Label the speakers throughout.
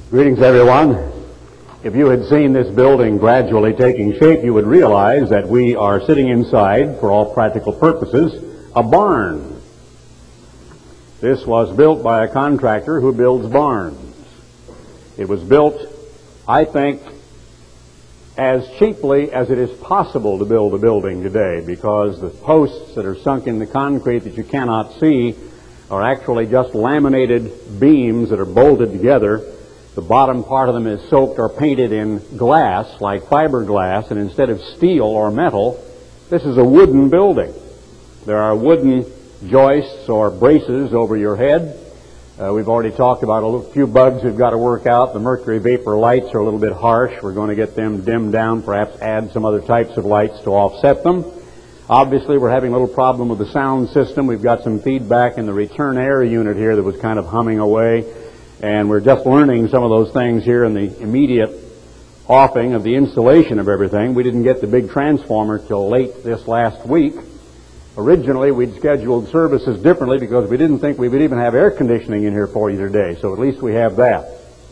Speaker 1: Greetings, everyone. If you had seen this building gradually taking shape, you would realize that we are sitting inside, for all practical purposes, a barn. This was built by a contractor who builds barns. It was built, I think, as cheaply as it is possible to build a building today, because the posts that are sunk in the concrete that you cannot see are actually just laminated beams that are bolted together. The bottom part of them is soaked or painted in glass, like fiberglass, and instead of steel or metal, this is a wooden building. There are wooden joists or braces over your head. We've already talked about a few bugs we've got to work out. The mercury vapor lights are a little bit harsh. We're going to get them dimmed down, perhaps add some other types of lights to offset them. Obviously, we're having a little problem with the sound system. We've got some feedback in the return air unit here that was kind of humming away. And we're just learning some of those things here in the immediate offing of the installation of everything. We didn't get the big transformer till late this last week. Originally, we'd scheduled services differently because we didn't think we would even have air conditioning in here for you today. So at least we have that.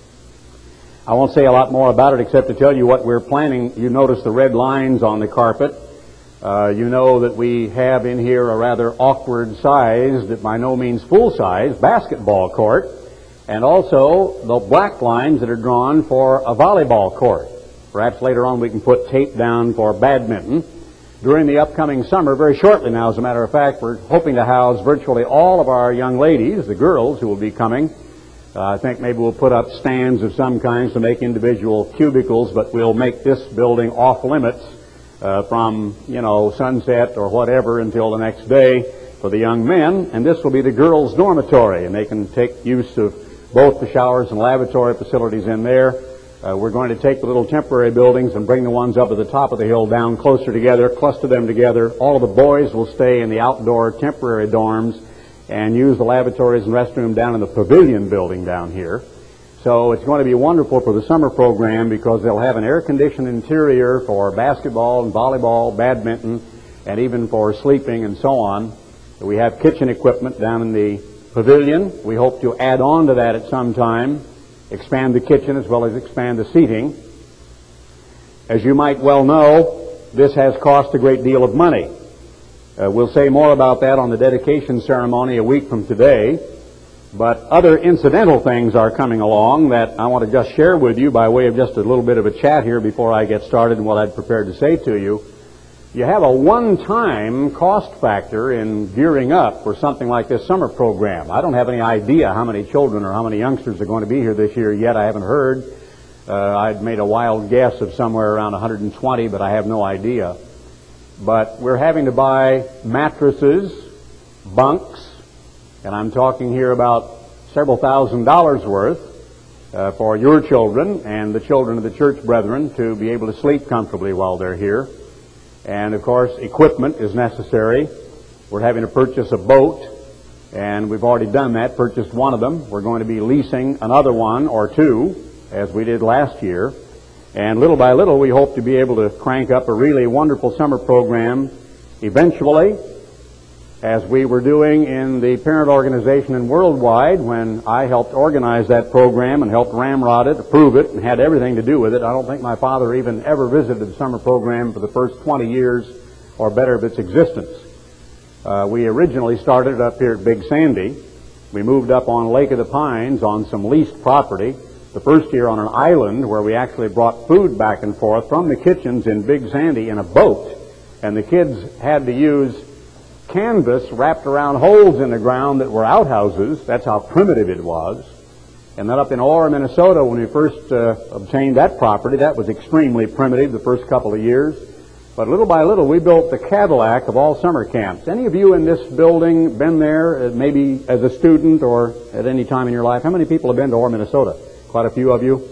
Speaker 1: I won't say a lot more about it except to tell you what we're planning. You notice the red lines on the carpet. You know that we have in here a rather awkward sized, by no means full size, basketball court. And also the black lines that are drawn for a volleyball court. Perhaps later on we can put tape down for badminton. During the upcoming summer, very shortly now, as a matter of fact, we're hoping to house virtually all of our young ladies, the girls who will be coming. I think maybe we'll put up stands of some kinds to make individual cubicles, but we'll make this building off limits from, sunset or whatever until the next day for the young men. And this will be the girls' dormitory, and they can take use of both the showers and lavatory facilities in there. We're going to take the little temporary buildings and bring the ones up at the top of the hill down closer together, cluster them together. All of the boys will stay in the outdoor temporary dorms and use the lavatories and restroom down in the pavilion building down here. So it's going to be wonderful for the summer program because they'll have an air-conditioned interior for basketball and volleyball, badminton, and even for sleeping and so on. We have kitchen equipment down in the pavilion. We hope to add on to that at some time, expand the kitchen as well as expand the seating. As you might well know, this has cost a great deal of money. We'll say more about that on the dedication ceremony a week from today, but other incidental things are coming along that I want to just share with you by way of just a little bit of a chat here before I get started in what I'd prepared to say to you. You have a one-time cost factor in gearing up for something like this summer program. I don't have any idea how many children or how many youngsters are going to be here this year yet. I haven't heard. I'd made a wild guess of somewhere around 120, but I have no idea. But we're having to buy mattresses, bunks, and I'm talking here about several $1,000s worth for your children and the children of the church brethren to be able to sleep comfortably while they're here. And, of course, equipment is necessary. We're having to purchase a boat, and we've already done that, purchased one of them. We're going to be leasing another one or two, as we did last year. And little by little, we hope to be able to crank up a really wonderful summer program eventually, as we were doing in the parent organization in Worldwide when I helped organize that program and helped ramrod it, approve it, and had everything to do with it. I don't think my father even ever visited the summer program for the first 20 years or better of its existence. We originally started up here at Big Sandy. We moved up on Lake of the Pines on some leased property. The first year on an island where we actually brought food back and forth from the kitchens in Big Sandy in a boat. And the kids had to use canvas wrapped around holes in the ground that were outhouses. That's how primitive it was. And then up in Orr, Minnesota, when we first obtained that property, that was extremely primitive the first couple of years. But little by little, we built the Cadillac of all summer camps. Any of you in this building been there, maybe as a student or at any time in your life? How many people have been to Orr, Minnesota? Quite a few of you.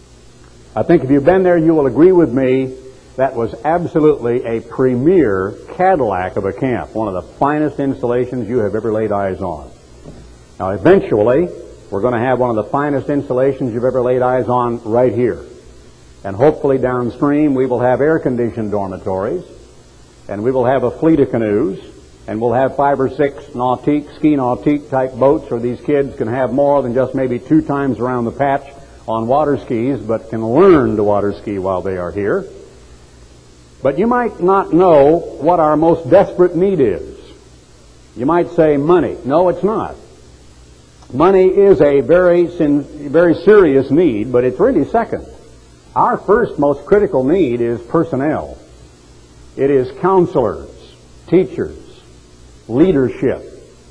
Speaker 1: I think if you've been there, you will agree with me that was absolutely a premier Cadillac of a camp, one of the finest installations you have ever laid eyes on. Now, eventually, we're going to have one of the finest installations you've ever laid eyes on right here. And hopefully downstream, we will have air-conditioned dormitories, and we will have a fleet of canoes, and we'll have 5 or 6 ski nautique type boats where these kids can have more than just maybe 2 times around the patch on water skis, but can learn to water ski while they are here. But you might not know what our most desperate need is. You might say money. No, it's not. Money is a very serious need, but it's really second. Our first most critical need is personnel. It is counselors, teachers, leadership.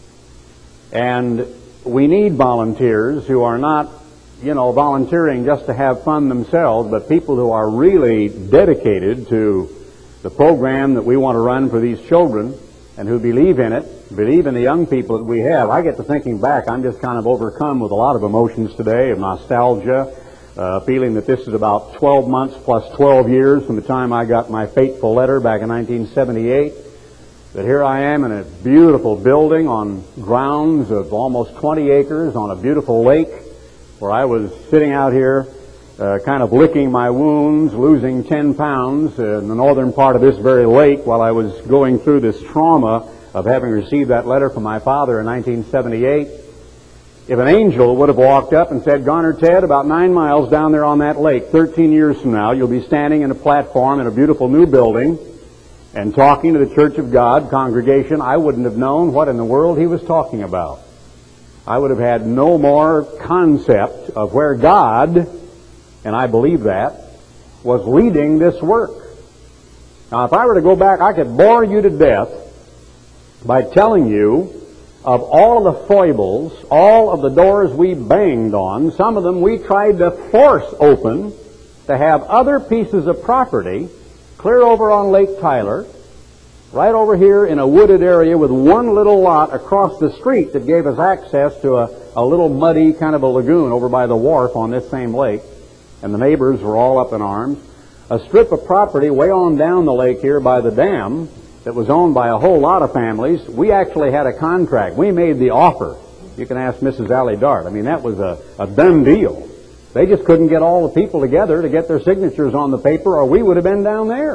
Speaker 1: And we need volunteers who are not, volunteering just to have fun themselves, but people who are really dedicated to the program that we want to run for these children and who believe in it, believe in the young people that we have. I get to thinking back, I'm just kind of overcome with a lot of emotions today, of nostalgia, feeling that this is about 12 months plus 12 years from the time I got my fateful letter back in 1978. That here I am in a beautiful building on grounds of almost 20 acres on a beautiful lake, where I was sitting out here kind of licking my wounds, losing 10 pounds in the northern part of this very lake while I was going through this trauma of having received that letter from my father in 1978. If an angel would have walked up and said, Garner Ted, about 9 miles down there on that lake, 13 years from now, you'll be standing in a platform in a beautiful new building and talking to the Church of God congregation, I wouldn't have known what in the world he was talking about. I would have had no more concept of where God, and I believe that, was leading this work. Now, if I were to go back, I could bore you to death by telling you of all of the foibles, all of the doors we banged on. Some of them we tried to force open to have other pieces of property clear over on Lake Tyler, right over here in a wooded area with one little lot across the street that gave us access to a little muddy kind of a lagoon over by the wharf on this same lake. And the neighbors were all up in arms. A strip of property way on down the lake here by the dam that was owned by a whole lot of families. We actually had a contract. We made the offer. You can ask Mrs. Allie Dart. I mean, that was a done deal. They just couldn't get all the people together to get their signatures on the paper, or we would have been down there.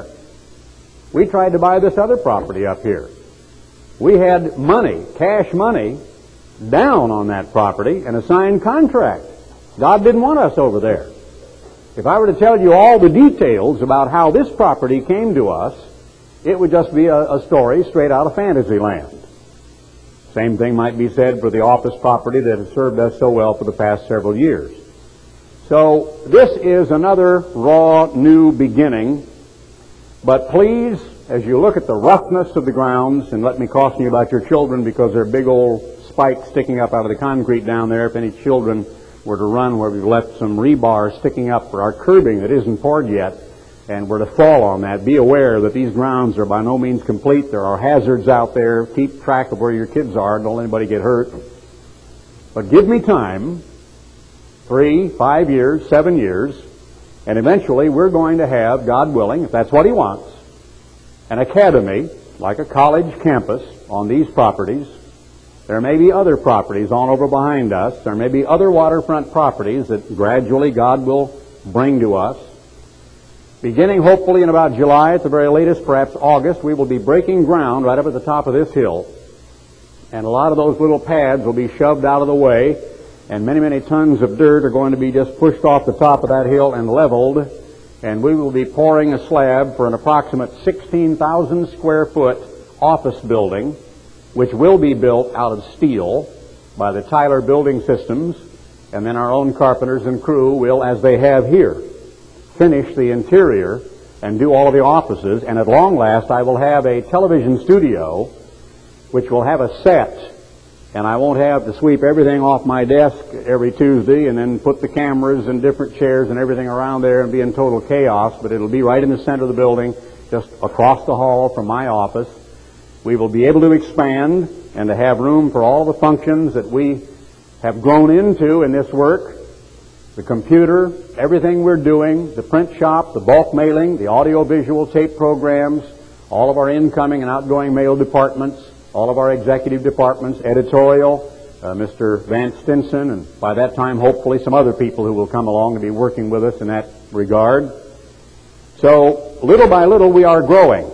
Speaker 1: We tried to buy this other property up here. We had money, cash money, down on that property and a signed contract. God didn't want us over there. If I were to tell you all the details about how this property came to us, it would just be a story straight out of Fantasyland. Same thing might be said for the office property that has served us so well for the past several years. So this is another raw, new beginning. But please, as you look at the roughness of the grounds, and let me caution you about your children because there are big old spikes sticking up out of the concrete down there. If any children were to run where we've left some rebar sticking up for our curbing that isn't poured yet, and were to fall on that, be aware that these grounds are by no means complete. There are hazards out there. Keep track of where your kids are. Don't let anybody get hurt. But give me time, 3, 5 years, 7 years, and eventually we're going to have, God willing, if that's what He wants, an academy, like a college campus, on these properties. There may be other properties on over behind us. There may be other waterfront properties that gradually God will bring to us. Beginning hopefully in about July, at the very latest, perhaps August, we will be breaking ground right up at the top of this hill. And a lot of those little pads will be shoved out of the way, and many, many tons of dirt are going to be just pushed off the top of that hill and leveled. And we will be pouring a slab for an approximate 16,000 square foot office building, which will be built out of steel by the Tyler Building Systems, and then our own carpenters and crew will, as they have here, finish the interior and do all of the offices. And at long last, I will have a television studio which will have a set, and I won't have to sweep everything off my desk every Tuesday and then put the cameras and different chairs and everything around there and be in total chaos, but it'll be right in the center of the building, just across the hall from my office. We will be able to expand and to have room for all the functions that we have grown into in this work. The computer, everything we're doing, the print shop, the bulk mailing, the audio-visual tape programs, all of our incoming and outgoing mail departments, all of our executive departments, editorial, Mr. Vance Stinson, and by that time, hopefully, some other people who will come along and be working with us in that regard. So, little by little, we are growing.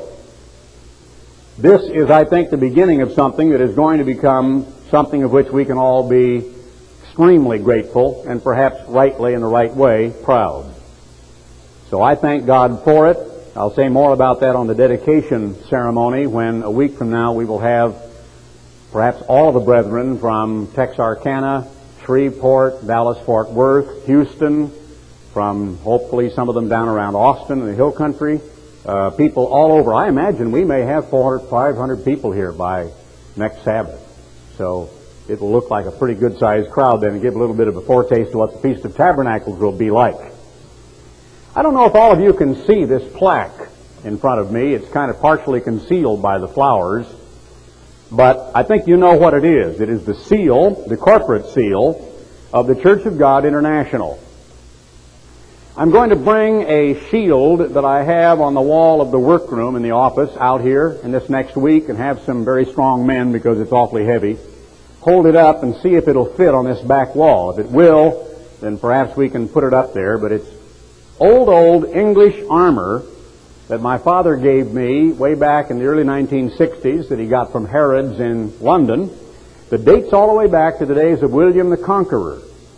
Speaker 1: This is, I think, the beginning of something that is going to become something of which we can all be extremely grateful, and perhaps rightly in the right way, proud. So I thank God for it. I'll say more about that on the dedication ceremony when a week from now we will have perhaps all of the brethren from Texarkana, Shreveport, Dallas-Fort Worth, Houston, from hopefully some of them down around Austin and the Hill Country, people all over. I imagine we may have 400, 500 people here by next Sabbath. So it will look like a pretty good-sized crowd then, and give a little bit of a foretaste of what the Feast of Tabernacles will be like. I don't know if all of you can see this plaque in front of me. It's kind of partially concealed by the flowers, but I think you know what it is. It is the seal, the corporate seal, of the Church of God International. I'm going to bring a shield that I have on the wall of the workroom in the office out here in this next week, and have some very strong men, because it's awfully heavy, hold it up and see if it'll fit on this back wall. If it will, then perhaps we can put it up there. But it's old English armor that my father gave me way back in the early 1960s that he got from Harrods in London, that dates all the way back to the days of William the Conqueror.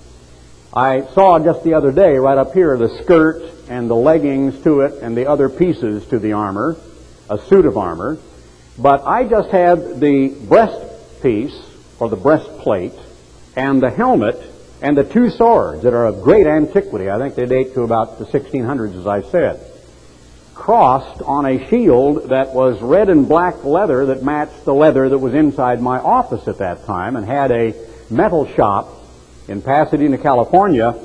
Speaker 1: I saw just the other day, right up here, the skirt and the leggings to it and the other pieces to the armor, a suit of armor. But I just had the breast piece, or the breastplate, and the helmet, and the two swords that are of great antiquity. I think they date to about the 1600s, as I said, crossed on a shield that was red and black leather that matched the leather that was inside my office at that time, and had a metal shop in Pasadena, California,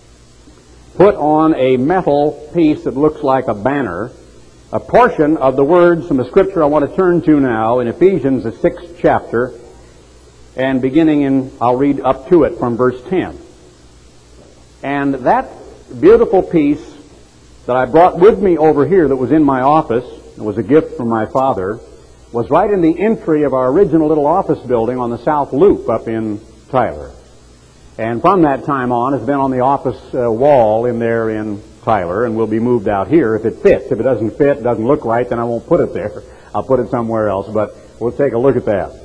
Speaker 1: put on a metal piece that looks like a banner, a portion of the words from the scripture I want to turn to now in Ephesians, the 6th chapter, and beginning in, I'll read up to it from verse 10. And that beautiful piece that I brought with me over here that was in my office, it was a gift from my father, was right in the entry of our original little office building on the South Loop up in Tyler. And from that time on, it's been on the office wall in there in Tyler, and will be moved out here if it fits. If it doesn't fit, doesn't look right, then I won't put it there. I'll put it somewhere else, but we'll take a look at that.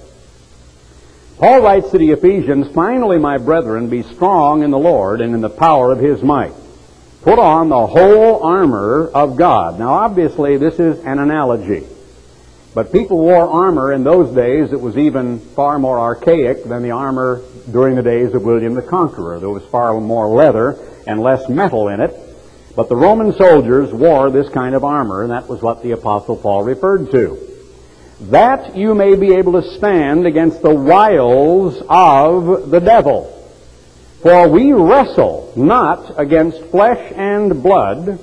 Speaker 1: Paul writes to the Ephesians, "Finally, my brethren, be strong in the Lord and in the power of His might. Put on the whole armor of God." Now, obviously, this is an analogy. But people wore armor in those days that was even far more archaic than the armor during the days of William the Conqueror. There was far more leather and less metal in it. But the Roman soldiers wore this kind of armor, and that was what the Apostle Paul referred to. "That you may be able to stand against the wiles of the devil. For we wrestle not against flesh and blood,"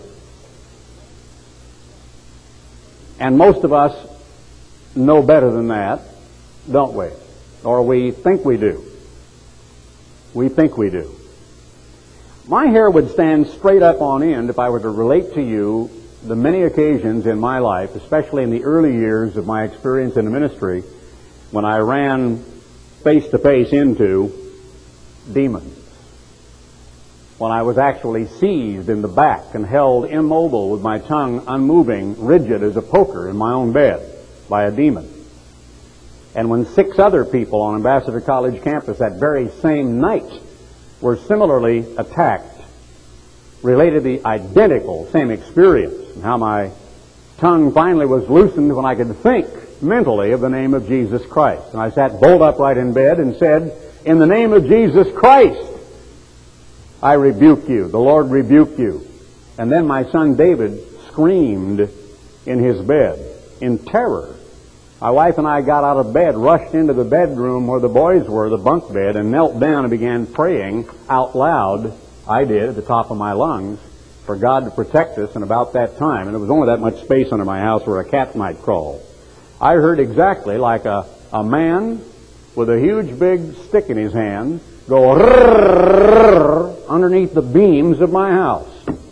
Speaker 1: and most of us know better than that, don't we? Or we think we do. We think we do. My hair would stand straight up on end if I were to relate to you the many occasions in my life, especially in the early years of my experience in the ministry, when I ran face-to-face into demons. When I was actually seized in the back and held immobile with my tongue unmoving, rigid as a poker in my own bed by a demon. And when 6 other people on Ambassador College campus that very same night were similarly attacked, related the identical same experience, and how my tongue finally was loosened when I could think mentally of the name of Jesus Christ. And I sat bolt upright in bed and said, "In the name of Jesus Christ, I rebuke you. The Lord rebuke you." And then my son David screamed in his bed in terror. My wife and I got out of bed, rushed into the bedroom where the boys were, the bunk bed, and knelt down and began praying out loud. I did, at the top of my lungs, for God to protect us. And about that time, and there was only that much space under my house where a cat might crawl, I heard exactly like a man with a huge big stick in his hand go rrrr underneath the beams of my house.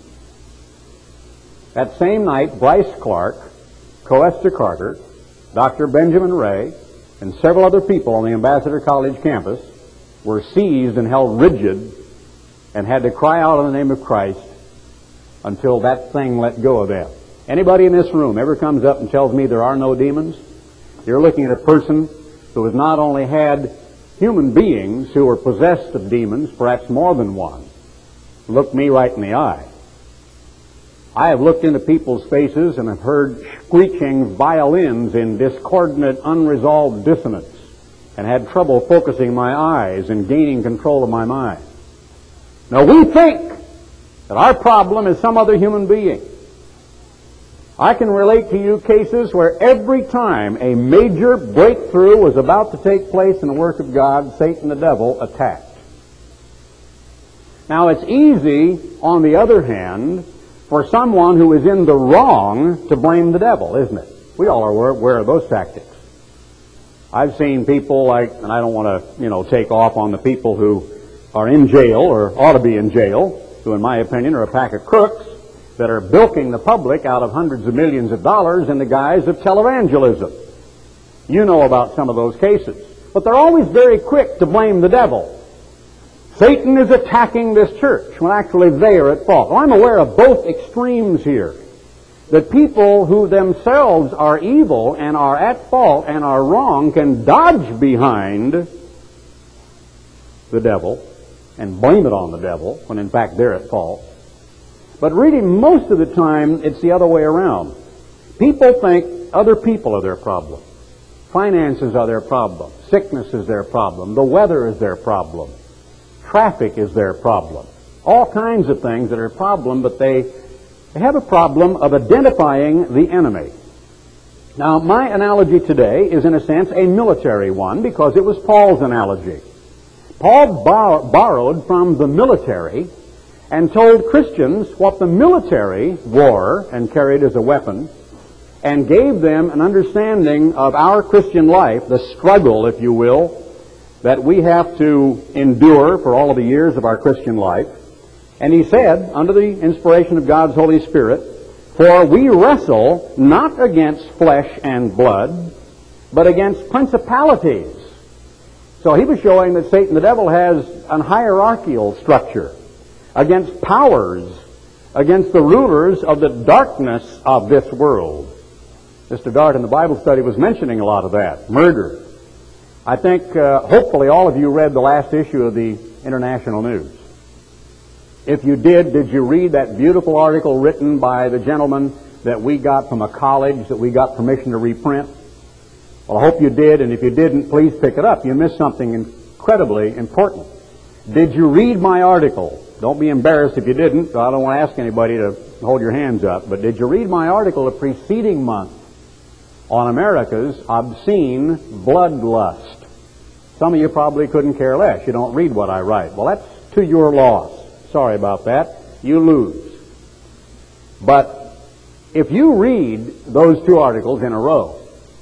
Speaker 1: That same night, Bryce Clark, Coester Carter, Dr. Benjamin Ray, and several other people on the Ambassador College campus were seized and held rigid and had to cry out in the name of Christ until that thing let go of them. Anybody in this room ever comes up and tells me there are no demons? You're looking at a person who has not only had human beings who are possessed of demons, perhaps more than one, look me right in the eye. I have looked into people's faces and have heard screeching violins in discordant, unresolved dissonance, and had trouble focusing my eyes and gaining control of my mind. Now, we think that our problem is some other human being. I can relate to you cases where every time a major breakthrough was about to take place in the work of God, Satan the devil attacked. Now, it's easy, on the other hand, for someone who is in the wrong to blame the devil, isn't it? We all are aware of those tactics. I've seen people and I don't want to, take off on the people who are in jail or ought to be in jail, who in my opinion are a pack of crooks that are bilking the public out of hundreds of millions of dollars in the guise of televangelism. You know about some of those cases. But they're always very quick to blame the devil. Satan is attacking this church, when actually they are at fault. Well, I'm aware of both extremes here. That people who themselves are evil and are at fault and are wrong can dodge behind the devil and blame it on the devil, when in fact they're at fault. But really, most of the time, it's the other way around. People think other people are their problem. Finances are their problem. Sickness is their problem. The weather is their problem. Traffic is their problem. All kinds of things that are a problem, but they have a problem of identifying the enemy. Now, my analogy today is, in a sense, a military one, because it was Paul's analogy. Paul borrowed from the military and told Christians what the military wore and carried as a weapon, and gave them an understanding of our Christian life, the struggle, if you will, that we have to endure for all of the years of our Christian life. And he said, under the inspiration of God's Holy Spirit, "For we wrestle not against flesh and blood, but against principalities." So he was showing that Satan the devil has a hierarchical structure, against powers, against the rulers of the darkness of this world. Mr. Dart in the Bible study was mentioning a lot of that. Murder. I think hopefully all of you read the last issue of the International News. If you did you read that beautiful article written by the gentleman that we got from a college that we got permission to reprint? Well, I hope you did, and if you didn't, please pick it up. You missed something incredibly important. Did you read my article? Don't be embarrassed if you didn't, so I don't want to ask anybody to hold your hands up, but did you read my article the preceding month on America's obscene bloodlust? Some of you probably couldn't care less. You don't read what I write. Well, that's to your loss. Sorry about that. You lose. But if you read those two articles in a row,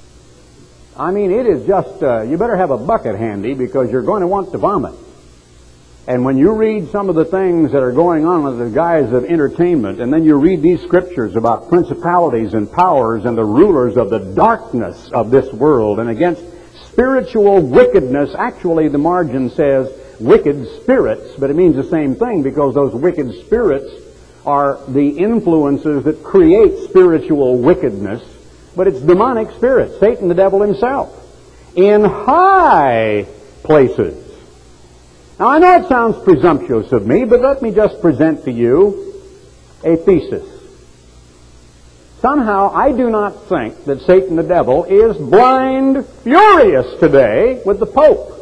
Speaker 1: I mean, it is just, you better have a bucket handy, because you're going to want to vomit. And when you read some of the things that are going on with the guise of entertainment, and then you read these scriptures about principalities and powers and the rulers of the darkness of this world and against spiritual wickedness, actually the margin says wicked spirits, but it means the same thing, because those wicked spirits are the influences that create spiritual wickedness, but it's demonic spirits, Satan the devil himself, in high places. Now, I know it sounds presumptuous of me, but let me just present to you a thesis. Somehow, I do not think that Satan the devil is blind furious today with the Pope.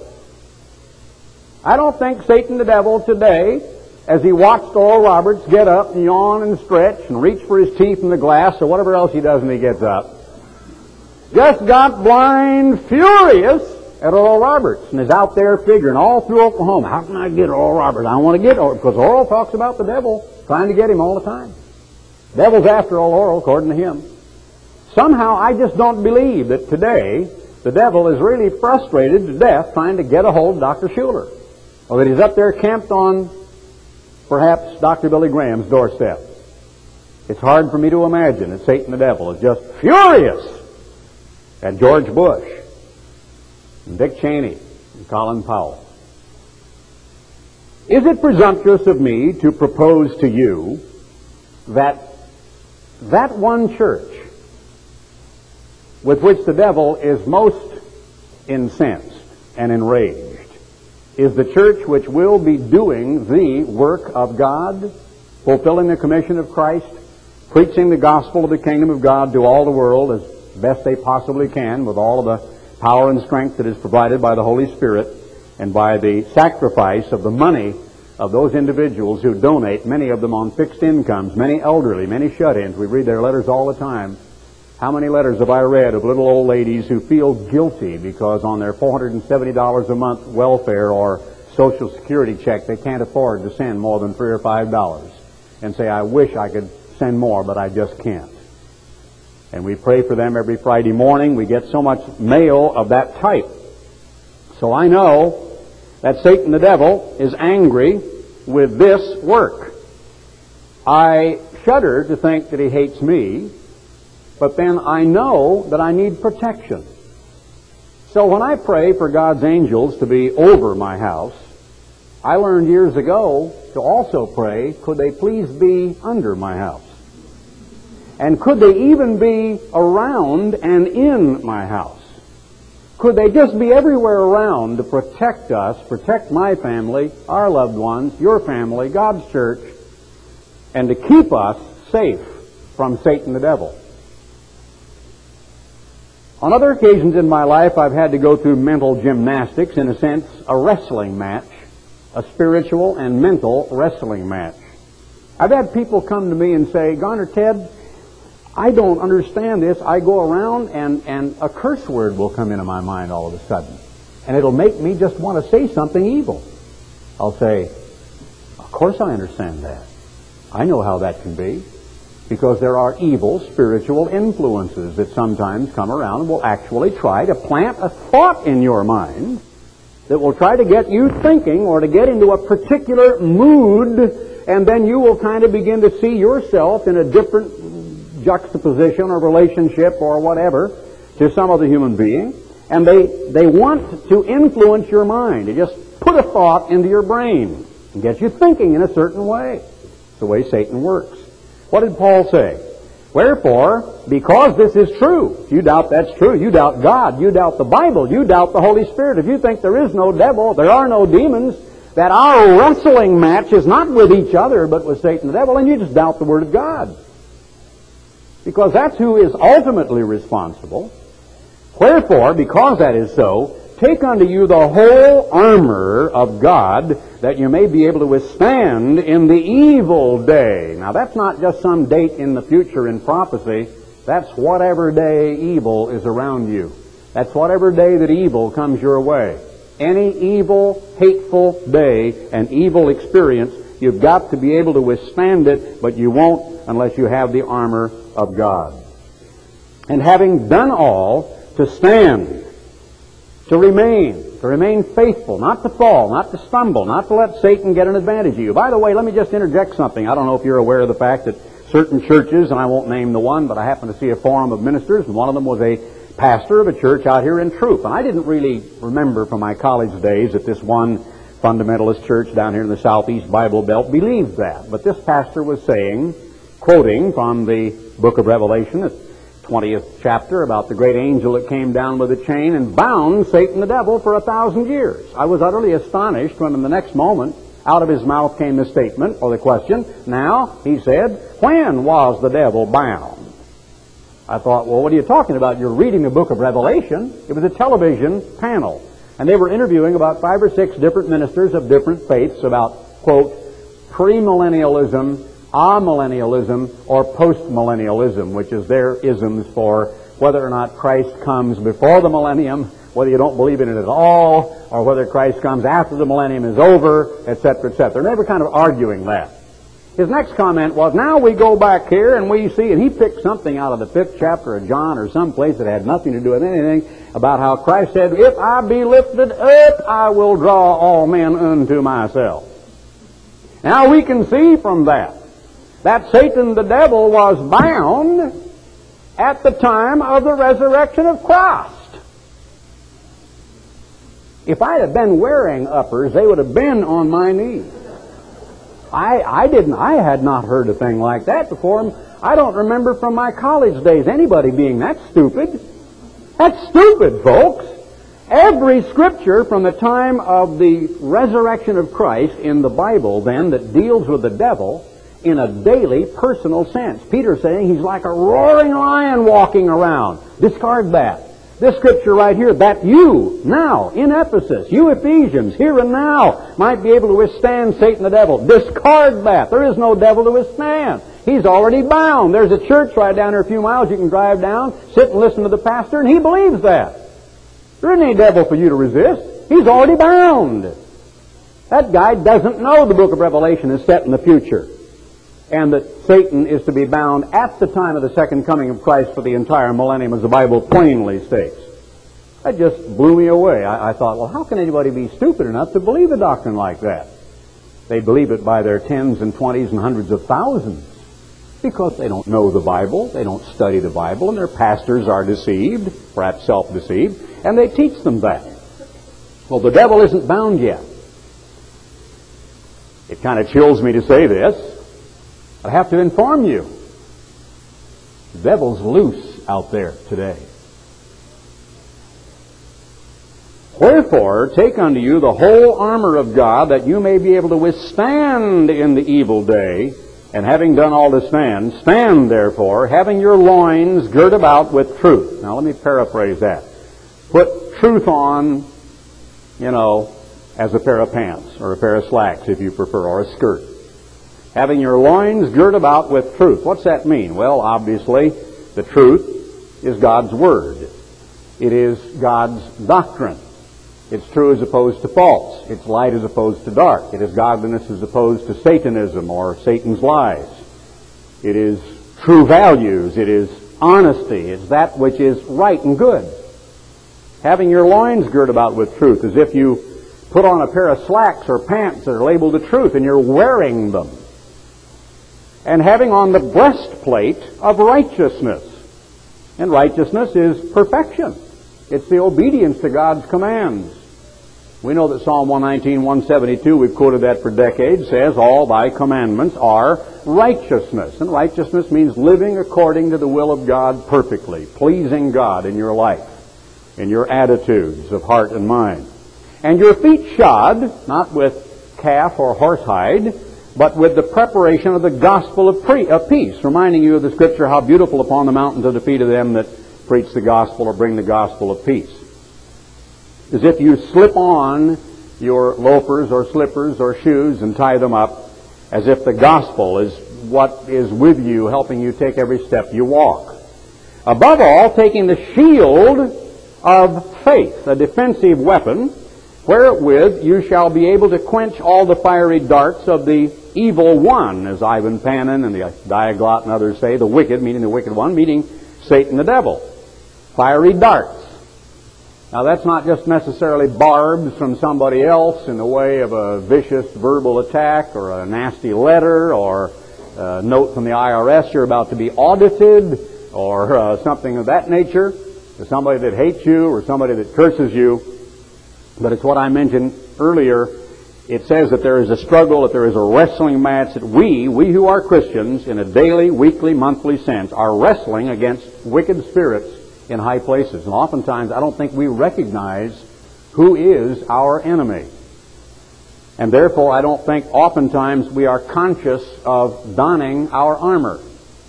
Speaker 1: I don't think Satan the devil today, as he watched Oral Roberts get up and yawn and stretch and reach for his teeth in the glass or whatever else he does when he gets up, just got blind furious at Oral Roberts and is out there figuring all through Oklahoma, how can I get Oral Roberts? I want to get Oral, because Oral talks about the devil, trying to get him all the time. Devil's after Oral, according to him. Somehow I just don't believe that today the devil is really frustrated to death trying to get a hold of Dr. Schuller, or that he's up there camped on perhaps Dr. Billy Graham's doorstep. It's hard for me to imagine that Satan the devil is just furious at George Bush and Dick Cheney and Colin Powell. Is it presumptuous of me to propose to you that one church with which the devil is most incensed and enraged is the church which will be doing the work of God, fulfilling the commission of Christ, preaching the gospel of the kingdom of God to all the world as best they possibly can with all of the power and strength that is provided by the Holy Spirit and by the sacrifice of the money of those individuals who donate, many of them on fixed incomes, many elderly, many shut-ins. We read their letters all the time. How many letters have I read of little old ladies who feel guilty because on their $470 a month welfare or Social Security check they can't afford to send more than $3 or $5 and say, I wish I could send more, but I just can't. And we pray for them every Friday morning. We get so much mail of that type. So I know that Satan the devil is angry with this work. I shudder to think that he hates me, but then I know that I need protection. So when I pray for God's angels to be over my house, I learned years ago to also pray, could they please be under my house? And could they even be around and in my house? Could they just be everywhere around to protect us, protect my family, our loved ones, your family, God's church, and to keep us safe from Satan the devil? On other occasions in my life, I've had to go through mental gymnastics, in a sense, a wrestling match, a spiritual and mental wrestling match. I've had people come to me and say, Garner Ted, I don't understand this. I go around and a curse word will come into my mind all of a sudden. And it'll make me just want to say something evil. I'll say, of course I understand that. I know how that can be. Because there are evil spiritual influences that sometimes come around and will actually try to plant a thought in your mind that will try to get you thinking or to get into a particular mood, and then you will kind of begin to see yourself in a different juxtaposition or relationship or whatever to some other human being, and they want to influence your mind. They just put a thought into your brain and get you thinking in a certain way. It's the way Satan works. What did Paul say? Wherefore, because this is true, you doubt that's true, you doubt God, you doubt the Bible, you doubt the Holy Spirit, if you think there is no devil, there are no demons, that our wrestling match is not with each other but with Satan the devil, and you just doubt the Word of God. Because that's who is ultimately responsible. Wherefore, because that is so, take unto you the whole armor of God, that you may be able to withstand in the evil day. Now, that's not just some date in the future in prophecy. That's whatever day evil is around you. That's whatever day that evil comes your way. Any evil, hateful day and evil experience, you've got to be able to withstand it, but you won't unless you have the armor of God. And having done all, to stand, to remain faithful, not to fall, not to stumble, not to let Satan get an advantage of you. By the way, let me just interject something. I don't know if you're aware of the fact that certain churches, and I won't name the one, but I happened to see a forum of ministers, and one of them was a pastor of a church out here in Troop. And I didn't really remember from my college days that this one fundamentalist church down here in the southeast Bible Belt believed that. But this pastor was saying, quoting from the book of Revelation, the 20th chapter, about the great angel that came down with a chain and bound Satan the devil for 1,000 years. I was utterly astonished when in the next moment out of his mouth came the statement or the question, now, he said, when was the devil bound? I thought, well, what are you talking about? You're reading the book of Revelation. It was a television panel. And they were interviewing about 5 or 6 different ministers of different faiths about, quote, premillennialism, amillennialism, or postmillennialism, which is their isms for whether or not Christ comes before the millennium, whether you don't believe in it at all, or whether Christ comes after the millennium is over, etc., etc. They were kind of arguing that. His next comment was, now we go back here and we see, and he picked something out of the 5th chapter of John or some place that had nothing to do with anything, about how Christ said, if I be lifted up, I will draw all men unto myself. Now we can see from that Satan the devil was bound at the time of the resurrection of Christ. If I had been wearing uppers, they would have been on my knees. I had not heard a thing like that before. I don't remember from my college days anybody being that stupid. That's stupid, folks. Every scripture from the time of the resurrection of Christ in the Bible, then, that deals with the devil in a daily, personal sense. Peter's saying he's like a roaring lion walking around. Discard that. This scripture right here, that you, now, in Ephesus, you Ephesians, here and now, might be able to withstand Satan the devil. Discard that. There is no devil to withstand. He's already bound. There's a church right down there a few miles you can drive down, sit and listen to the pastor, and he believes that. There isn't any devil for you to resist. He's already bound. That guy doesn't know the book of Revelation is set in the future, and that Satan is to be bound at the time of the second coming of Christ for the entire millennium, as the Bible plainly states. That just blew me away. I thought, well, how can anybody be stupid enough to believe a doctrine like that? They believe it by their tens and twenties and hundreds of thousands, because they don't know the Bible, they don't study the Bible, and their pastors are deceived, perhaps self-deceived, and they teach them that. Well, the devil isn't bound yet. It kind of chills me to say this. I have to inform you. The devil's loose out there today. Wherefore, take unto you the whole armor of God, that you may be able to withstand in the evil day. And having done all to stand, stand therefore, having your loins girt about with truth. Now let me paraphrase that. Put truth on, as a pair of pants, or a pair of slacks if you prefer, or a skirt. Having your loins girt about with truth. What's that mean? Well, obviously, the truth is God's Word. It is God's doctrine. It's true as opposed to false. It's light as opposed to dark. It is godliness as opposed to Satanism or Satan's lies. It is true values. It is honesty. It's that which is right and good. Having your loins girt about with truth, as if you put on a pair of slacks or pants that are labeled the truth and you're wearing them. And having on the breastplate of righteousness. And righteousness is perfection. It's the obedience to God's commands. We know that Psalm 119, 172, we've quoted that for decades, says, all thy commandments are righteousness. And righteousness means living according to the will of God perfectly, pleasing God in your life, in your attitudes of heart and mind. And your feet shod, not with calf or horsehide, but with the preparation of the gospel of peace, reminding you of the scripture, how beautiful upon the mountains are the feet of them that preach the gospel or bring the gospel of peace. As if you slip on your loafers or slippers or shoes and tie them up, as if the gospel is what is with you, helping you take every step you walk. Above all, taking the shield of faith, a defensive weapon, wherewith you shall be able to quench all the fiery darts of the evil one, as Ivan Panin and the Diaglott and others say, the wicked, meaning the wicked one, meaning Satan the devil. Fiery darts. Now that's not just necessarily barbs from somebody else in the way of a vicious verbal attack or a nasty letter or a note from the IRS you're about to be audited or something of that nature, or somebody that hates you or somebody that curses you. But it's what I mentioned earlier. It says that there is a struggle, that there is a wrestling match, that we who are Christians in a daily, weekly, monthly sense are wrestling against wicked spirits in high places. And oftentimes I don't think we recognize who is our enemy. And therefore I don't think oftentimes we are conscious of donning our armor.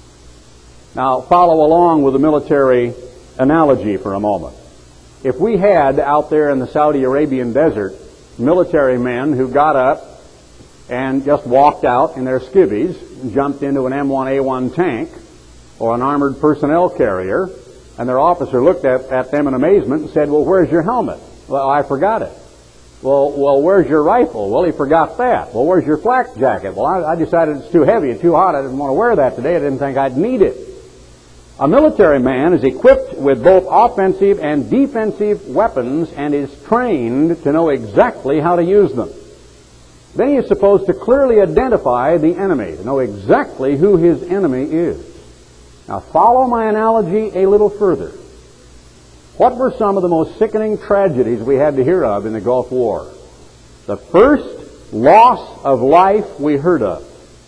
Speaker 1: Now follow along with the military analogy for a moment. If we had out there in the Saudi Arabian desert military men who got up and just walked out in their skivvies and jumped into an M1A1 tank or an armored personnel carrier, and their officer looked at them in amazement and said, well, where's your helmet? Well, I forgot it. Well, where's your rifle? Well, he forgot that. Well, where's your flak jacket? Well, I decided it's too heavy and too hot. I didn't want to wear that today. I didn't think I'd need it. A military man is equipped with both offensive and defensive weapons and is trained to know exactly how to use them. Then he is supposed to clearly identify the enemy, to know exactly who his enemy is. Now follow my analogy a little further. What were some of the most sickening tragedies we had to hear of in the Gulf War? The first loss of life we heard of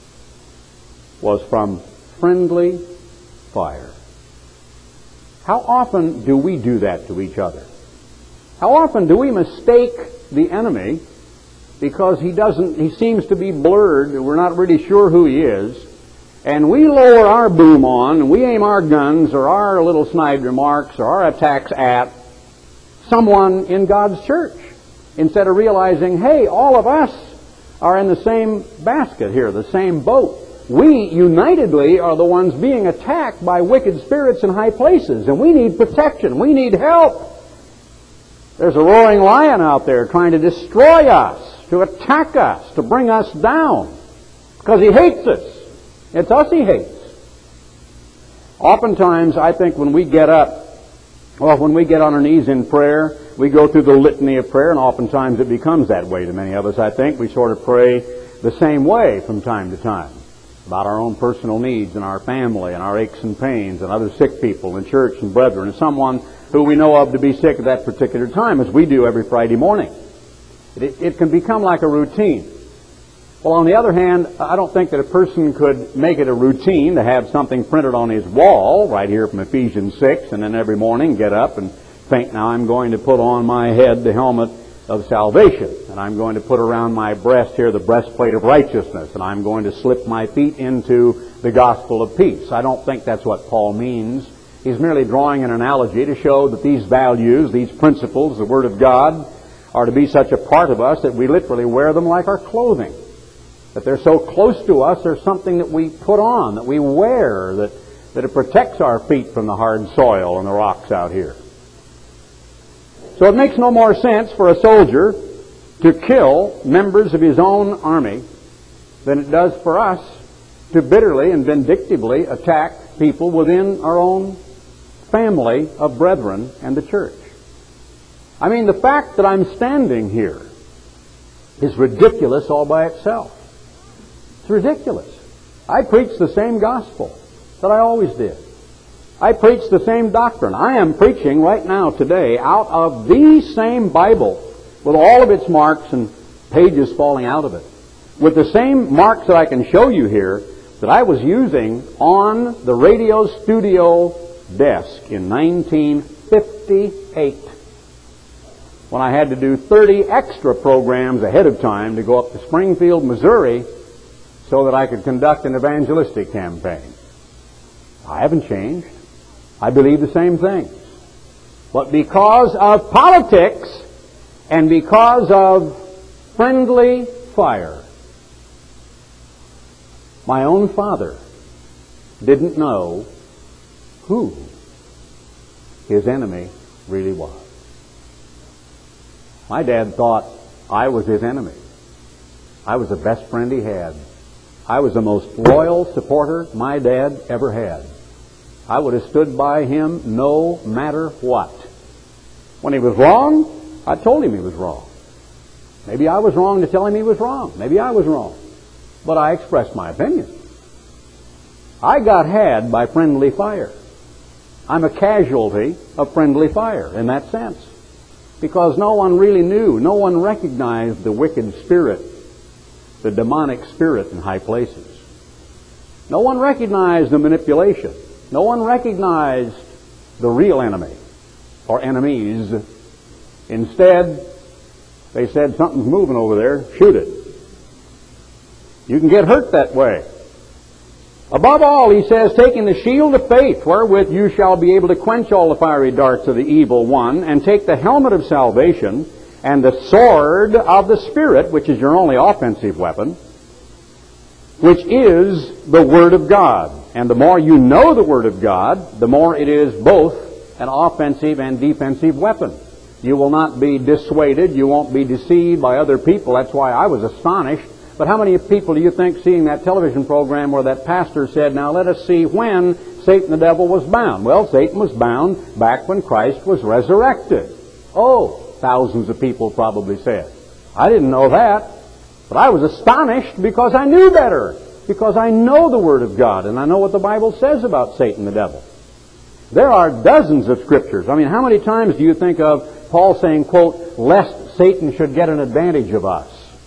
Speaker 1: was from friendly fire. How often do we do that to each other? How often do we mistake the enemy because he seems to be blurred, we're not really sure who he is, and we lower our boom on, and we aim our guns or our little snide remarks or our attacks at someone in God's church, instead of realizing, hey, all of us are in the same basket here, the same boat. We unitedly are the ones being attacked by wicked spirits in high places, and we need protection. We need help. There's a roaring lion out there trying to destroy us, to attack us, to bring us down, because he hates us. It's us he hates. Oftentimes, I think when we get up, when we get on our knees in prayer, we go through the litany of prayer, and oftentimes it becomes that way to many of us, I think. We sort of pray the same way from time to time about our own personal needs and our family and our aches and pains and other sick people in church and brethren and someone who we know of to be sick at that particular time, as we do every Friday morning. It can become like a routine. Well, on the other hand, I don't think that a person could make it a routine to have something printed on his wall, right here from Ephesians 6, and then every morning get up and think, now I'm going to put on my head the helmet of salvation, and I'm going to put around my breast here the breastplate of righteousness, and I'm going to slip my feet into the gospel of peace. I don't think that's what Paul means. He's merely drawing an analogy to show that these values, these principles, the Word of God, are to be such a part of us that we literally wear them like our clothing. That they're so close to us, they're something that we put on, that we wear, that it protects our feet from the hard soil and the rocks out here. So it makes no more sense for a soldier to kill members of his own army than it does for us to bitterly and vindictively attack people within our own family of brethren and the church. I mean, the fact that I'm standing here is ridiculous all by itself. It's ridiculous. I preach the same gospel that I always did. I preach the same doctrine. I am preaching right now today out of the same Bible with all of its marks and pages falling out of it, with the same marks that I can show you here that I was using on the radio studio desk in 1958 when I had to do 30 extra programs ahead of time to go up to Springfield, Missouri, so that I could conduct an evangelistic campaign. I haven't changed. I believe the same things. But because of politics and because of friendly fire, my own father didn't know who his enemy really was. My dad thought I was his enemy. I was the best friend he had. I was the most loyal supporter my dad ever had. I would have stood by him no matter what. When he was wrong, I told him he was wrong. Maybe I was wrong to tell him he was wrong. Maybe I was wrong. But I expressed my opinion. I got had by friendly fire. I'm a casualty of friendly fire in that sense. Because no one really knew, no one recognized the wicked spirit, the demonic spirit in high places. No one recognized the manipulation. No one recognized the real enemy or enemies. Instead, they said, something's moving over there, shoot it. You can get hurt that way. Above all, he says, taking the shield of faith, wherewith you shall be able to quench all the fiery darts of the evil one, and take the helmet of salvation, and the sword of the Spirit, which is your only offensive weapon, which is the Word of God. And the more you know the Word of God, the more it is both an offensive and defensive weapon. You will not be dissuaded. You won't be deceived by other people. That's why I was astonished. But how many people do you think seeing that television program where that pastor said, now let us see when Satan the devil was bound? Well, Satan was bound back when Christ was resurrected. Oh, thousands of people probably said. I didn't know that. But I was astonished because I knew better. Because I know the Word of God and I know what the Bible says about Satan the devil. There are dozens of scriptures. I mean, how many times do you think of Paul saying, quote, lest Satan should get an advantage of us?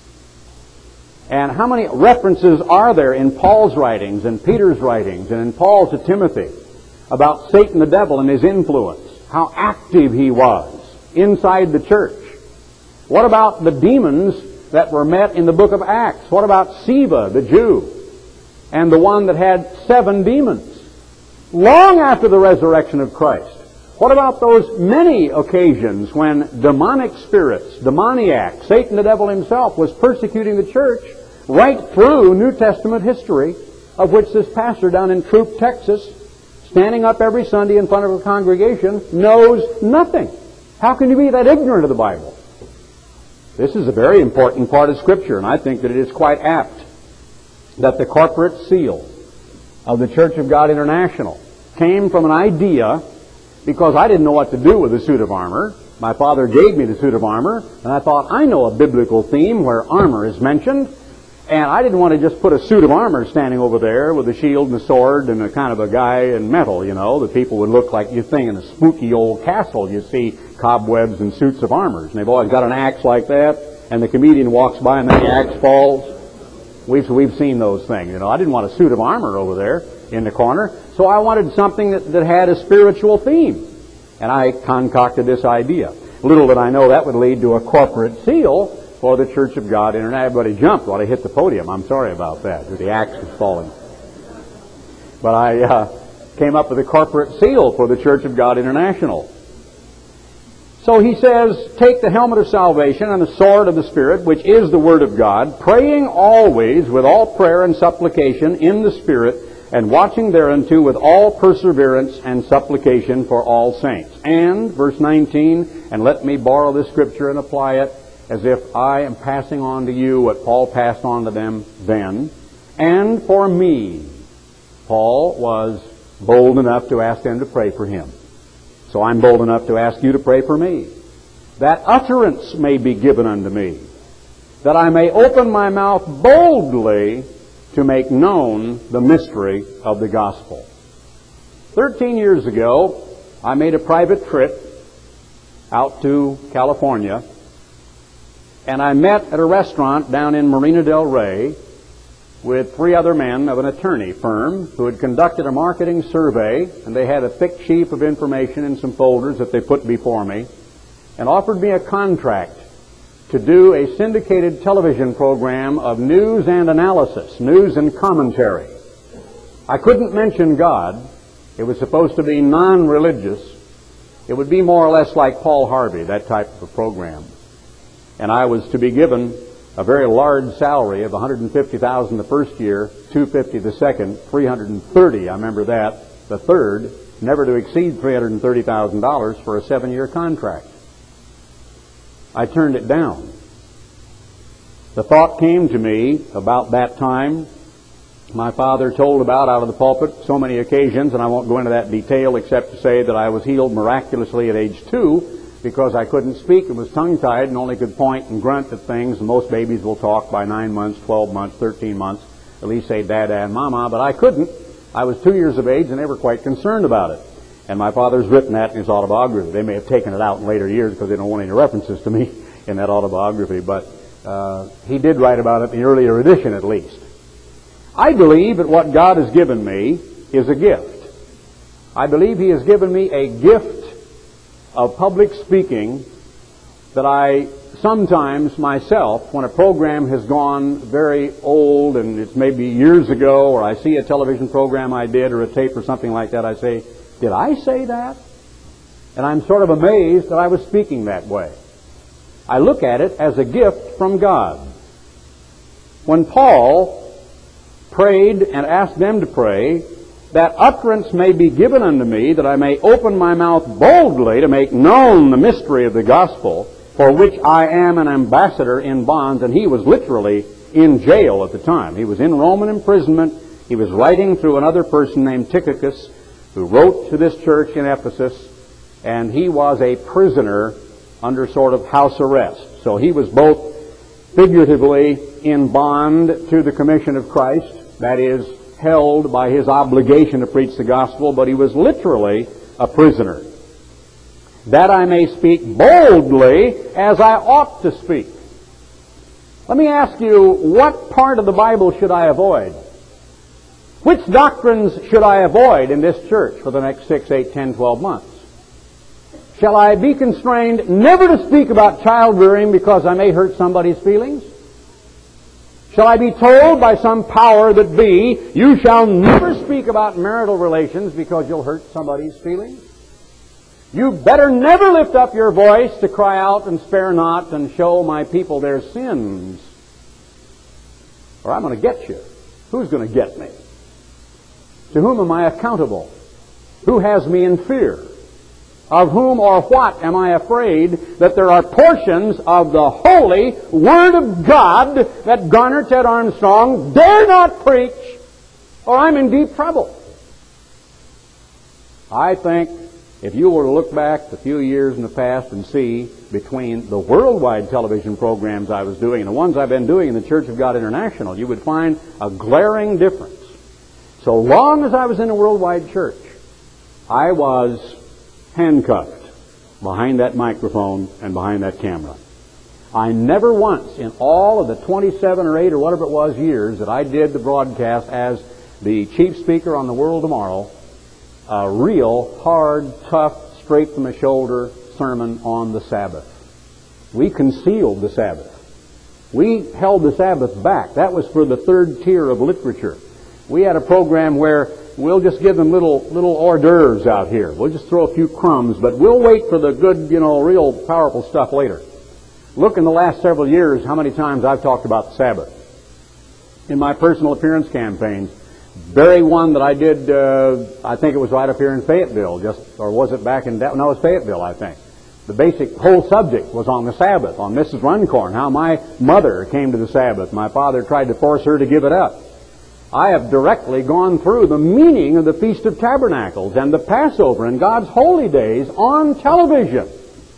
Speaker 1: And how many references are there in Paul's writings and Peter's writings and in Paul to Timothy about Satan the devil and his influence? How active he was inside the church? What about the demons that were met in the book of Acts? What about Sceva, the Jew, and the one that had 7 demons? Long after the resurrection of Christ. What about those many occasions when demonic spirits, demoniacs, Satan the devil himself, was persecuting the church right through New Testament history, of which this pastor down in Troop, Texas, standing up every Sunday in front of a congregation, knows nothing? How can you be that ignorant of the Bible? This is a very important part of Scripture, and I think that it is quite apt that the corporate seal of the Church of God International came from an idea, because I didn't know what to do with a suit of armor. My father gave me the suit of armor, and I thought, I know a biblical theme where armor is mentioned, and I didn't want to just put a suit of armor standing over there with a shield and a sword and a kind of a guy in metal, you know, that people would look like you think in a spooky old castle. You see cobwebs and suits of armors, and they've always got an axe like that, and the comedian walks by and then the axe falls. We've seen those things, you know. I didn't want a suit of armor over there in the corner, so I wanted something that had a spiritual theme. And I concocted this idea. Little did I know that would lead to a corporate seal for the Church of God International. Everybody jumped while I hit the podium. I'm sorry about that. The axe was falling. But I came up with a corporate seal for the Church of God International. So he says, take the helmet of salvation and the sword of the Spirit, which is the Word of God, praying always with all prayer and supplication in the Spirit, and watching thereunto with all perseverance and supplication for all saints. And, verse 19, and let me borrow this scripture and apply it as if I am passing on to you what Paul passed on to them then. And for me, Paul was bold enough to ask them to pray for him. So I'm bold enough to ask you to pray for me. That utterance may be given unto me, that I may open my mouth boldly to make known the mystery of the gospel. 13 years ago, I made a private trip out to California, and I met at a restaurant down in Marina del Rey with 3 other men of an attorney firm who had conducted a marketing survey, and they had a thick sheaf of information in some folders that they put before me, and offered me a contract to do a syndicated television program of news and analysis, news and commentary. I couldn't mention God. It was supposed to be non-religious. It would be more or less like Paul Harvey, that type of a program. And I was to be given a very large salary of $150,000 the first year, $250,000 the second, $330,000, I remember that, the third, never to exceed $330,000 for a 7-year contract. I turned it down. The thought came to me about that time. My father told about out of the pulpit so many occasions, and I won't go into that detail except to say that I was healed miraculously at age 2 because I couldn't speak and was tongue-tied and only could point and grunt at things. And most babies will talk by 9 months, 12 months, 13 months, at least say Dada and Mama, but I couldn't. I was 2 years of age and they were quite concerned about it. And my father's written that in his autobiography. They may have taken it out in later years because they don't want any references to me in that autobiography, but he did write about it in the earlier edition at least. I believe that what God has given me is a gift. I believe He has given me a gift of public speaking that I sometimes myself, when a program has gone very old and it's maybe years ago, or I see a television program I did or a tape or something like that, I say, did I say that? And I'm sort of amazed that I was speaking that way. I look at it as a gift from God. When Paul prayed and asked them to pray, that utterance may be given unto me, that I may open my mouth boldly to make known the mystery of the gospel, for which I am an ambassador in bonds. And he was literally in jail at the time. He was in Roman imprisonment. He was writing through another person named Tychicus, who wrote to this church in Ephesus, and he was a prisoner under sort of house arrest. So he was both figuratively in bond to the commission of Christ, that is, held by his obligation to preach the gospel, but he was literally a prisoner. That I may speak boldly as I ought to speak. Let me ask you, what part of the Bible should I avoid? Which doctrines should I avoid in this church for the next 6, 8, 10, 12 months? Shall I be constrained never to speak about child rearing because I may hurt somebody's feelings? Shall I be told by some power that be, you shall never speak about marital relations because you'll hurt somebody's feelings? You better never lift up your voice to cry out and spare not and show my people their sins, or I'm going to get you. Who's going to get me? To whom am I accountable? Who has me in fear? Of whom or what am I afraid that there are portions of the holy Word of God that Garner Ted Armstrong dare not preach, or I'm in deep trouble? I think if you were to look back a few years in the past and see between the worldwide television programs I was doing and the ones I've been doing in the Church of God International, you would find a glaring difference. So long as I was in a worldwide church, I was handcuffed behind that microphone and behind that camera. I never once in all of the 27 or 8 or whatever it was years that I did the broadcast as the chief speaker on The World Tomorrow, a real hard, tough, straight from the shoulder sermon on the Sabbath. We concealed the Sabbath. We held the Sabbath back. That was for the third tier of literature. We had a program where we'll just give them little hors d'oeuvres out here. We'll just throw a few crumbs, but we'll wait for the good, real powerful stuff later. Look in the last several years how many times I've talked about the Sabbath. In my personal appearance campaigns, very one that I did, I think it was right up here in Fayetteville, or was it back in, no, it was Fayetteville, I think. The basic whole subject was on the Sabbath, on Mrs. Runcorn, how my mother came to the Sabbath. My father tried to force her to give it up. I have directly gone through the meaning of the Feast of Tabernacles and the Passover and God's holy days on television.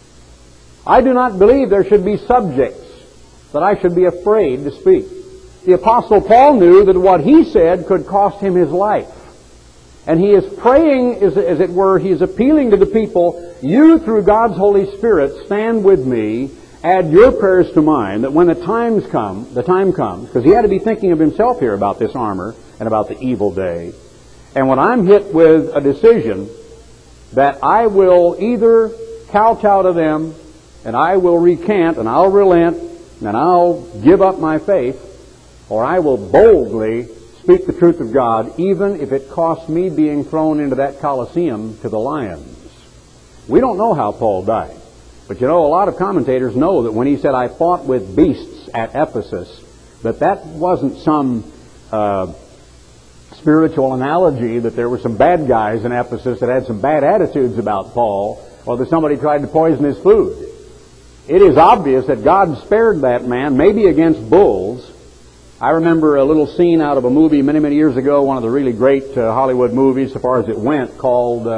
Speaker 1: I do not believe there should be subjects that I should be afraid to speak. The Apostle Paul knew that what he said could cost him his life. And he is praying, as it were, he is appealing to the people, you through God's Holy Spirit stand with me, add your prayers to mine, that when the time comes, because he had to be thinking of himself here about this armor and about the evil day. And when I'm hit with a decision that I will either kowtow to them, and I will recant, and I'll relent, and I'll give up my faith, or I will boldly speak the truth of God, even if it costs me being thrown into that Colosseum to the lions. We don't know how Paul died. But a lot of commentators know that when he said, I fought with beasts at Ephesus, that wasn't some spiritual analogy that there were some bad guys in Ephesus that had some bad attitudes about Paul, or that somebody tried to poison his food. It is obvious that God spared that man, maybe against bulls. I remember a little scene out of a movie many, many years ago, one of the really great Hollywood movies, so far as it went, called,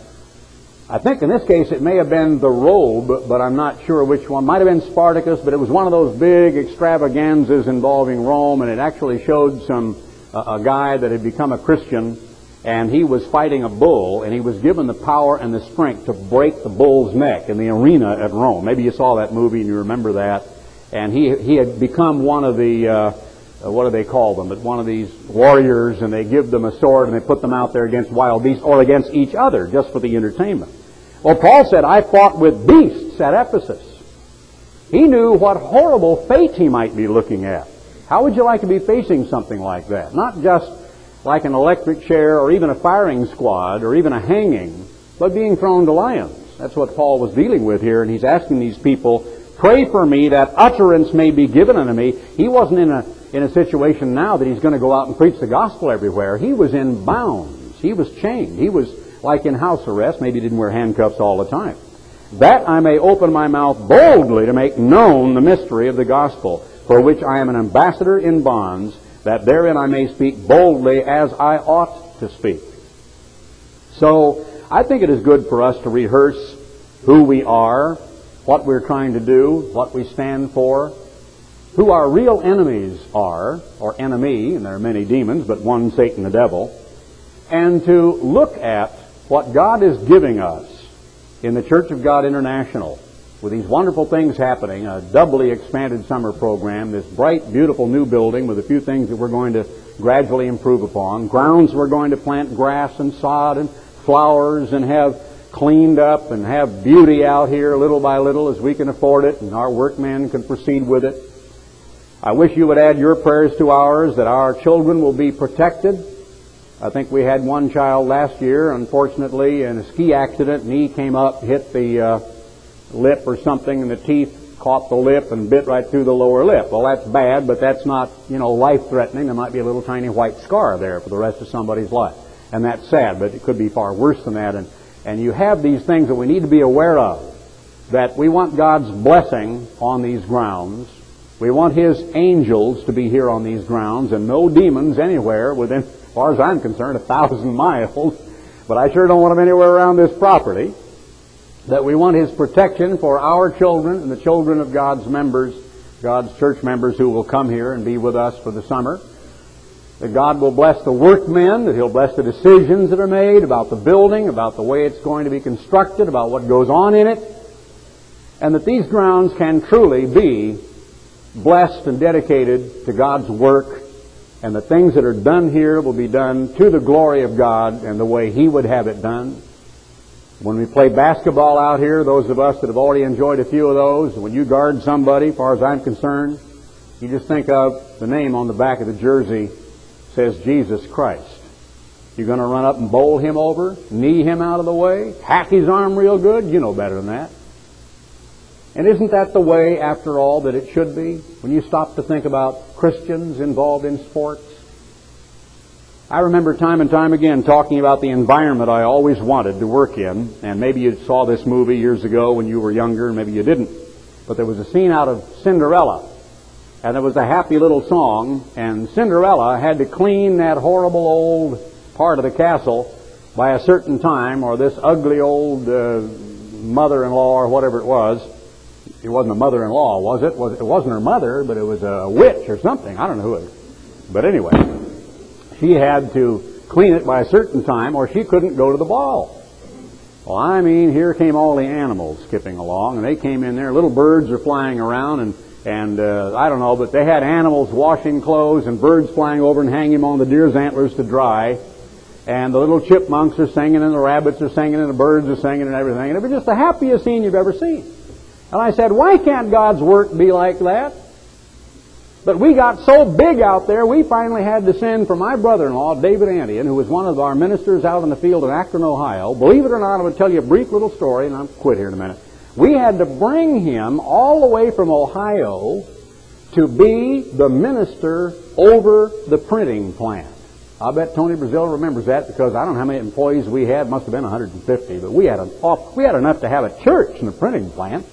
Speaker 1: I think in this case it may have been The Robe, but I'm not sure which one. Might have been Spartacus, but it was one of those big extravaganzas involving Rome, and it actually showed a guy that had become a Christian, and he was fighting a bull, and he was given the power and the strength to break the bull's neck in the arena at Rome. Maybe you saw that movie and you remember that. And he had become one of the, what do they call them? But one of these warriors, and they give them a sword and they put them out there against wild beasts or against each other just for the entertainment. Well, Paul said, I fought with beasts at Ephesus. He knew what horrible fate he might be looking at. How would you like to be facing something like that? Not just like an electric chair or even a firing squad or even a hanging, but being thrown to lions. That's what Paul was dealing with here, and he's asking these people, pray for me that utterance may be given unto me. He wasn't in a situation now that he's going to go out and preach the gospel everywhere. He was in bounds. He was chained. He was like in house arrest. Maybe he didn't wear handcuffs all the time. That I may open my mouth boldly to make known the mystery of the gospel, for which I am an ambassador in bonds, that therein I may speak boldly as I ought to speak. So I think it is good for us to rehearse who we are, what we're trying to do, what we stand for, who our real enemies are, or enemy, and there are many demons, but one, Satan the devil, and to look at what God is giving us in the Church of God International with these wonderful things happening, a doubly expanded summer program, this bright, beautiful new building with a few things that we're going to gradually improve upon, grounds we're going to plant grass and sod and flowers and have cleaned up and have beauty out here little by little as we can afford it and our workmen can proceed with it. I wish you would add your prayers to ours that our children will be protected. I think we had one child last year, unfortunately, in a ski accident, and he came up, hit the lip or something, and the teeth caught the lip and bit right through the lower lip. Well, that's bad, but that's not, life-threatening. There might be a little tiny white scar there for the rest of somebody's life. And that's sad, but it could be far worse than that. And you have these things that we need to be aware of, that we want God's blessing on these grounds. We want His angels to be here on these grounds, and no demons anywhere within, as far as I'm concerned, 1,000 miles. But I sure don't want them anywhere around this property. That we want His protection for our children and the children of God's members, God's church members who will come here and be with us for the summer. That God will bless the workmen, that He'll bless the decisions that are made about the building, about the way it's going to be constructed, about what goes on in it, and that these grounds can truly be blessed and dedicated to God's work, and the things that are done here will be done to the glory of God and the way He would have it done. When we play basketball out here, those of us that have already enjoyed a few of those, when you guard somebody, as far as I'm concerned, you just think of the name on the back of the jersey says Jesus Christ. You're going to run up and bowl him over, knee him out of the way, hack his arm real good? You know better than that. And isn't that the way, after all, that it should be? When you stop to think about Christians involved in sports? I remember time and time again talking about the environment I always wanted to work in, and maybe you saw this movie years ago when you were younger, and maybe you didn't. But there was a scene out of Cinderella, and there was a happy little song, and Cinderella had to clean that horrible old part of the castle by a certain time, or this ugly old mother-in-law or whatever it was. It wasn't a mother-in-law, was it? It wasn't her mother, but it was a witch or something. I don't know who it was. But anyway, she had to clean it by a certain time or she couldn't go to the ball. Well, I mean, here came all the animals skipping along, and they came in there. Little birds are flying around, and I don't know, but they had animals washing clothes and birds flying over and hanging them on the deer's antlers to dry. And the little chipmunks are singing, and the rabbits are singing, and the birds are singing, and everything. And it was just the happiest scene you've ever seen. And I said, why can't God's work be like that? But we got so big out there, we finally had to send for my brother-in-law, David Antian, who was one of our ministers out in the field in Akron, Ohio. Believe it or not, I'm going to tell you a brief little story, and I'll quit here in a minute. We had to bring him all the way from Ohio to be the minister over the printing plant. I bet Tony Brazil remembers that, because I don't know how many employees we had. Must have been 150, but we had enough to have a church in the printing plant.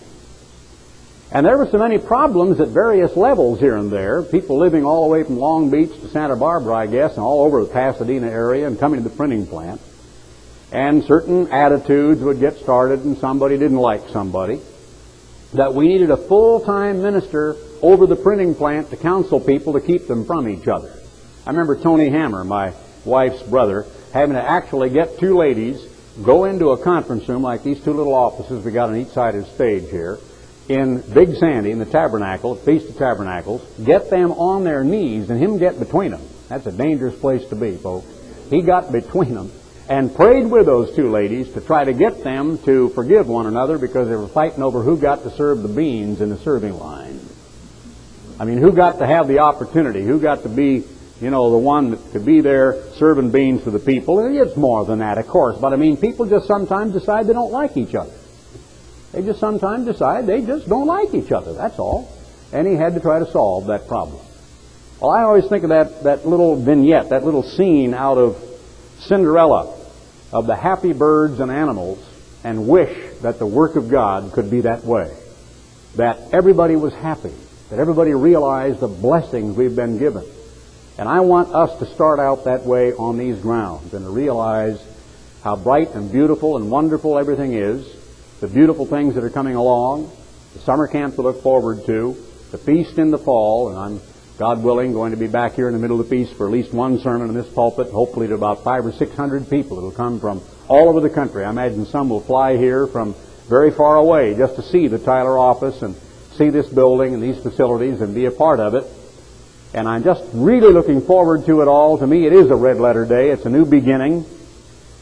Speaker 1: And there were so many problems at various levels here and there. People living all the way from Long Beach to Santa Barbara, I guess, and all over the Pasadena area and coming to the printing plant. And certain attitudes would get started, and somebody didn't like somebody. That we needed a full-time minister over the printing plant to counsel people to keep them from each other. I remember Tony Hammer, my wife's brother, having to actually get two ladies, go into a conference room like these two little offices we got on each side of the stage here, in Big Sandy, in the Tabernacle, Feast of Tabernacles, get them on their knees and him get between them. That's a dangerous place to be, folks. He got between them and prayed with those two ladies to try to get them to forgive one another, because they were fighting over who got to serve the beans in the serving line. I mean, who got to have the opportunity? Who got to be, the one that could be there serving beans to the people? And it's more than that, of course. But I mean, people just sometimes decide they don't like each other. They just sometimes decide they just don't like each other, that's all. And he had to try to solve that problem. Well, I always think of that little vignette, that little scene out of Cinderella, of the happy birds and animals, and wish that the work of God could be that way. That everybody was happy, that everybody realized the blessings we've been given. And I want us to start out that way on these grounds, and to realize how bright and beautiful and wonderful everything is, the beautiful things that are coming along, the summer camp to look forward to, the feast in the fall, and I'm, God willing, going to be back here in the middle of the feast for at least one sermon in this pulpit, hopefully to about 500 or 600 people that will come from all over the country. I imagine some will fly here from very far away just to see the Tyler office and see this building and these facilities and be a part of it. And I'm just really looking forward to it all. To me, it is a red letter day. It's a new beginning.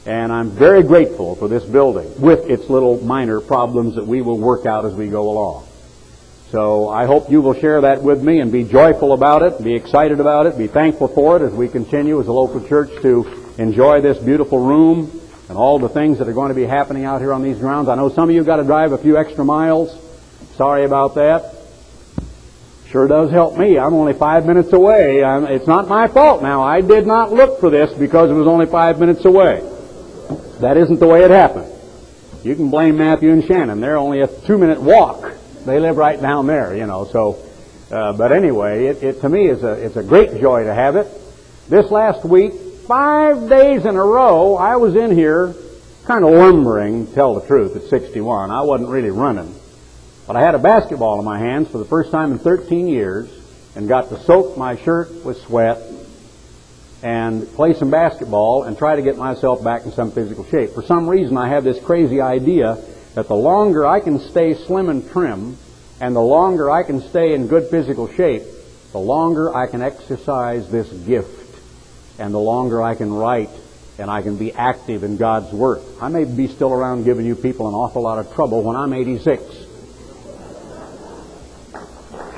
Speaker 1: And I'm very grateful for this building with its little minor problems that we will work out as we go along. So I hope you will share that with me and be joyful about it, be excited about it, be thankful for it as we continue as a local church to enjoy this beautiful room and all the things that are going to be happening out here on these grounds. I know some of you got to drive a few extra miles. Sorry about that. Sure does help me. I'm only 5 minutes away. It's not my fault now. I did not look for this because it was only 5 minutes away. That isn't the way it happened. You can blame Matthew and Shannon. They're only a 2-minute walk. They live right down there, you know. So, but anyway, it to me it's a great joy to have it. This last week, 5 days in a row, I was in here kind of lumbering, to tell the truth, at 61. I wasn't really running. But I had a basketball in my hands for the first time in 13 years and got to soak my shirt with sweat and play some basketball and try to get myself back in some physical shape. For some reason, I have this crazy idea that the longer I can stay slim and trim and the longer I can stay in good physical shape, the longer I can exercise this gift and the longer I can write and I can be active in God's work. I may be still around giving you people an awful lot of trouble when I'm 86.